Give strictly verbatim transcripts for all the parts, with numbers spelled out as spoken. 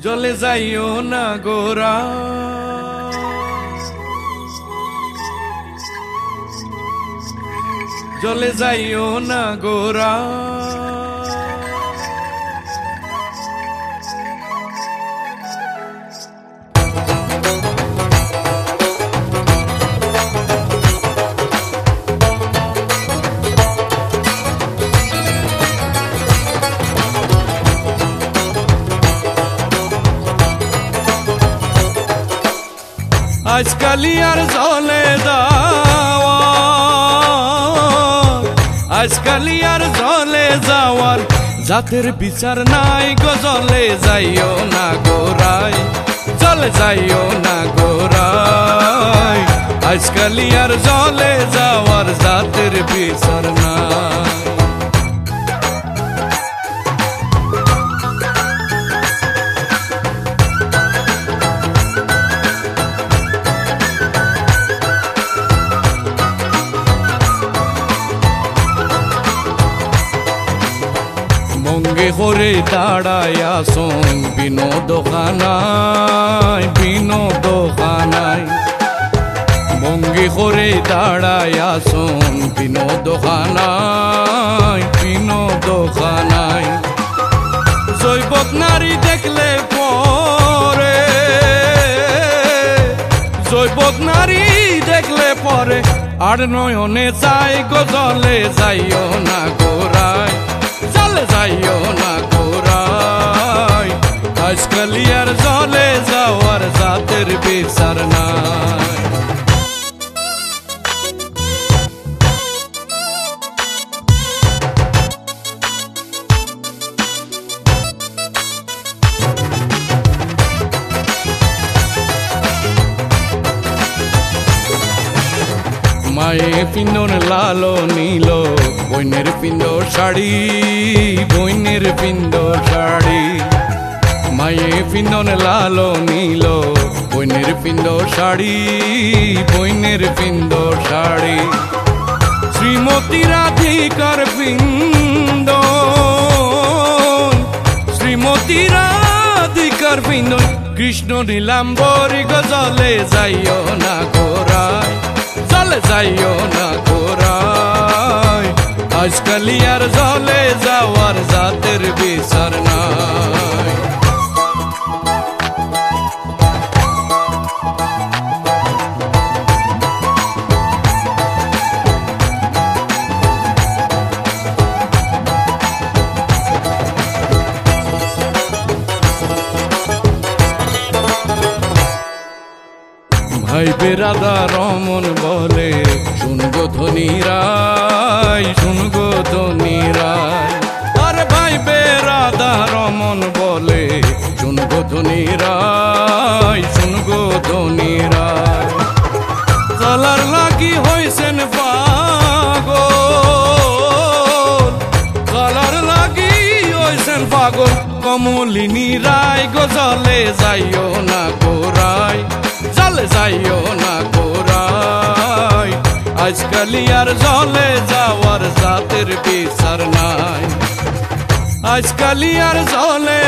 জলে যাইও না গোরা, জলে যাইও না গোরা। আজকালি আর জলে যাওয়ার, আজকালি আর জলে যাওয়ার জাতের বিচার নাই গো। জলে যাইও না গোরাই, জলে যাইও না গোরাই। আজকালি আর জলে যাওয়ার জাতের বিচার নাই। মঙ্গে হরে দাঁড়ায়া সং বিনোদ খানায়, বিনোদ খানায়। মঙ্গে হরে দাঁড়ায়া সং বিনোদ খানায়, বিনোদ খানায়। জৈবত নারী দেখলে পরে, জৈবত নারী দেখলে পরে আর নয়নে চাই গো। জলে যাইও না গোরাই, জলে যাইও না গোরাই। আজকালি আর জলে যাওয়ার জাতের বিচার নাই। মায়ে পিন্দর লালো নীল, বইনের পিন্দর শাড়ি, বইনের পিন্দর শাড়ি। মায়ে পিন্দর লালো নীল, বইনের পিন্দর শাড়ি, বইনের পিন্দর শাড়ি। শ্রীমতী রাধিকার পিন্দ, শ্রীমতী রাধিকার পিন্দ। কৃষ্ণ নীলাম্বরী গো জলে যাইও না গোরাই, জলে যাইও না গোরাই। আজকালি আর জলে যাওয়ার জাতের বিচার নাই। ভাই বেরাদা রমন বলে শুনগো ধনী রায়, শুনগো ধনী রায়। আরে ভাই বেরাদা রমন বলে শুনগো ধনী রায়, শুনগো ধনী রায়। চলার লাগি হইছেন পাগল, চলার লাগি হইছেন পাগল। কমলিনী রায় গো জলে যাইও না গোরাই, জলে যাইও না গোরাই। আজকালি আর জলে যাওয়ার জাতের বিচার নাই। আজকালি আর জলে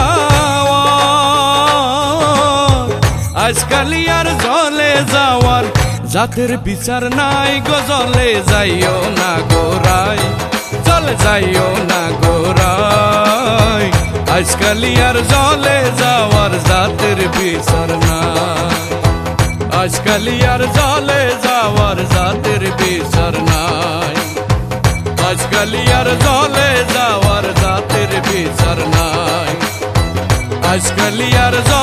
যাওয়ার, আজকালি আর জলে যাওয়ার জাতের বিচার নাই গো। জলে যাইও না গোরাই, জলে যাইও না গোরাই। আজকালি আর জলে যাওয়ার জাতের বিচার নাই। আজকালি আর জলে যাওয়ার জাতের বিচার নাই। আজকালি আর জলে যাওয়ার জাতের বিচার নাই। আজকালি আর